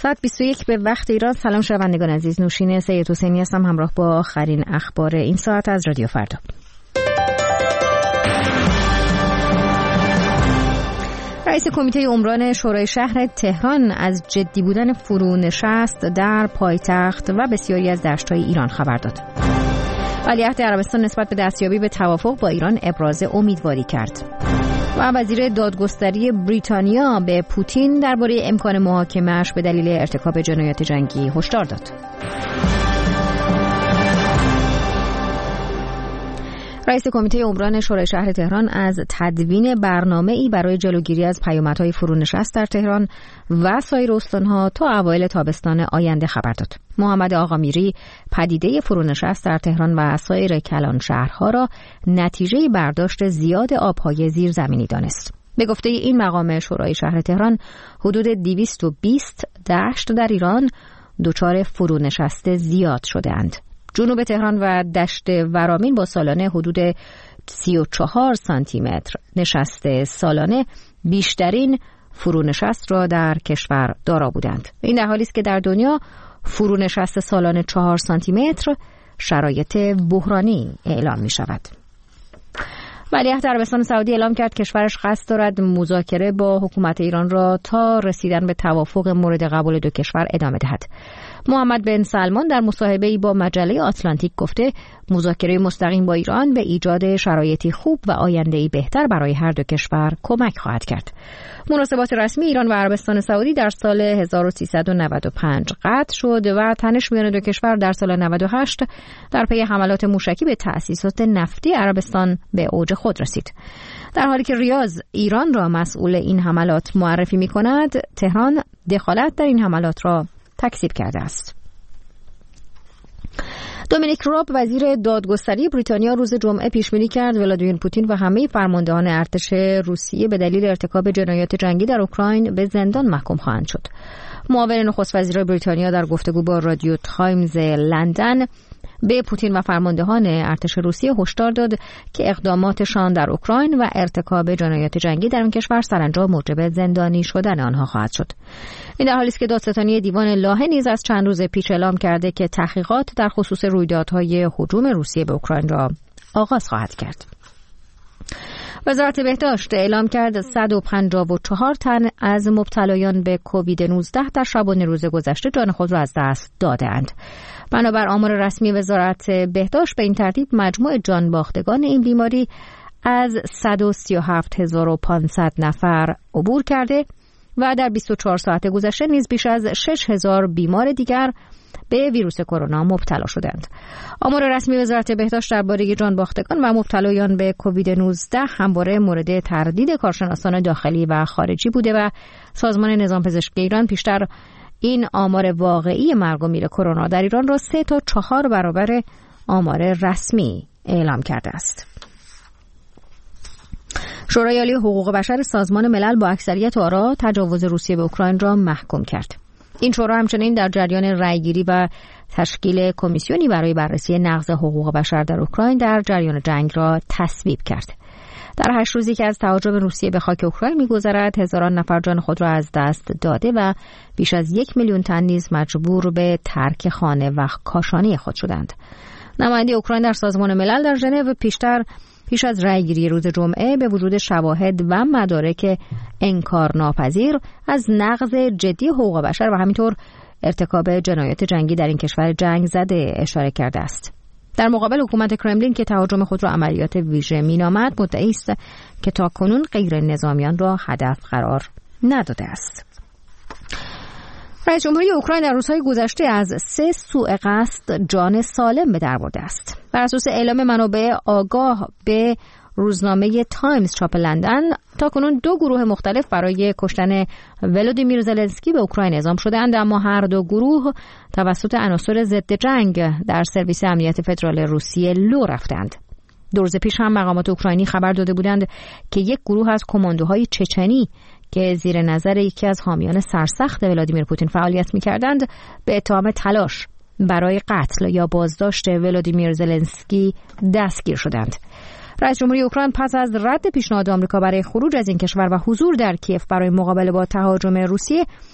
21 به وقت ایران. سلام شنوندگان عزیز، نوشین سید حسینی هستم همراه با آخرین اخبار این ساعت از رادیو فردا. رئیس کمیته عمران شورای شهر تهران از جدی بودن فرونشست در پایتخت و بسیاری از دشت‌های ایران خبر داد. ولیعهد عربستان نسبت به دستیابی به توافق با ایران ابراز امیدواری کرد. و وزیر دادگستری بریتانیا به پوتین درباره امکان محاکمه‌اش به دلیل ارتکاب جنایات جنگی هشدار داد. رئیس کمیته عمران شورای شهر تهران از تدوین برنامه‌ای برای جلوگیری از پیامدهای فرونشست در تهران و سایر استان‌ها تا اوایل تابستان آینده خبر داد. محمد آقامیری پدیده فرونشست در تهران و سایر کلان شهرها را نتیجه برداشت زیاد آب‌های زیرزمینی دانست. به گفته این مقام شورای شهر تهران، حدود 220 دشت در ایران دچار فرونشست زیاد شده‌اند. جنوب تهران و دشت ورامین با سالانه حدود 34 سانتی متر نشست سالانه بیشترین فرونشست را در کشور دارا بودند. این در حالی است که در دنیا فرونشست سالانه 4 سانتی متر شرایط بحرانی اعلام می شود. ولیعهد عربستان سعودی اعلام کرد کشورش قصد دارد مذاکره با حکومت ایران را تا رسیدن به توافق مورد قبول دو کشور ادامه دهد. محمد بن سلمان در مصاحبه‌ای با مجله آتلانتیک گفته مذاکره مستقیم با ایران به ایجاد شرایطی خوب و آینده‌ای بهتر برای هر دو کشور کمک خواهد کرد. مناسبات رسمی ایران و عربستان سعودی در سال 1395 قطع شد و تنش میان دو کشور در سال 98 در پی حملات موشکی به تأسیسات نفتی عربستان به اوج خود رسید. در حالی که ریاض ایران را مسئول این حملات معرفی می‌کند، تهران دخالت در این حملات را تکذیب کرده است. دومینیک راب وزیر دادگستری بریتانیا روز جمعه پیش‌بینی کرد ولادیمیر پوتین و همه فرماندهان ارتش روسیه به دلیل ارتکاب جنایات جنگی در اوکراین به زندان محکوم خواهند شد. معاون نخست وزیر بریتانیا در گفتگو با رادیو تایمز لندن به پوتین و فرماندهان ارتش روسیه هشدار داد که اقداماتشان در اوکراین و ارتکاب جنایات جنگی در این کشور سرانجام موجب زندانی شدن آنها خواهد شد. این در حالی است که دادستانی دیوان لاهه نیز از چند روز پیش اعلام کرده که تحقیقات در خصوص رویدادهای هجوم روسیه به اوکراین را آغاز خواهد کرد. وزارت بهداشت اعلام کرد 154 تن از مبتلایان به کووید 19 در شبانه روز گذشته جان خود را از دست دادند. بنابر آمار رسمی وزارت بهداشت به این ترتیب مجموع جان باختگان این بیماری از 137,500 نفر عبور کرده و در 24 ساعت گذشته نیز بیش از 6,000 بیمار دیگر به ویروس کرونا مبتلا شدند. آمار رسمی وزارت بهداشت درباره جان باختگان و مبتلایان به کووید 19 همواره مورد تردید کارشناسان داخلی و خارجی بوده و سازمان نظام پزشکی ایران پیشتر این آمار واقعی مرگ و میر کرونا در ایران را 3 تا 4 برابر آمار رسمی اعلام کرده است. شورای عالی حقوق بشر سازمان ملل با اکثریت آرا تجاوز روسیه به اوکراین را محکوم کرد. این شورا همچنین در جریان رأیگیری و تشکیل کمیسیونی برای بررسی نقض حقوق بشر در اوکراین در جریان جنگ را تصویب کرد. در 8 روزی که از تهاجم روسیه به خاک اوکراین می‌گذرد، هزاران نفر جان خود را از دست داده و بیش از 1 میلیون تن نیز مجبور به ترک خانه و کاشانه خود شدند. نماینده اوکراین در سازمان ملل در ژنو پیش از رأیگیری روز جمعه به وجود شواهد و مدارک انکارناپذیر از نقض جدی حقوق بشر و همینطور ارتکاب جنایات جنگی در این کشور جنگ زده اشاره کرده است. در مقابل حکومت کرملین که تهاجم خود را عملیات ویژه مینامد، مدعی است که تاکنون غیر نظامیان را هدف قرار نداده است. رئیس جمهوری اوکراین در روزهای گذشته از 3 سوء قصد جان سالم به در برده است. بر اساس اعلام منابع آگاه به روزنامه تایمز چاپ لندن، تاکنون 2 گروه مختلف برای کشتن ولادیمیر زلنسکی به اوکراین اعزام شده‌اند، اما هر 2 گروه توسط عناصر ضد جنگ در سرویس امنیت فدرال روسیه لو رفتند. 2 روز پیش هم مقامات اوکراینی خبر داده بودند که یک گروه از کماندوهای چچنی که زیر نظر یکی از حامیان سرسخت ولادیمیر پوتین فعالیت می‌کردند به اتهام تلاش برای قتل یا بازداشت ولادیمیر زلنسکی دستگیر شدند. رئیس جمهوری اوکراین پس از رد پیشنهاد آمریکا برای خروج از این کشور و حضور در کیف برای مقابله با تهاجم روسیه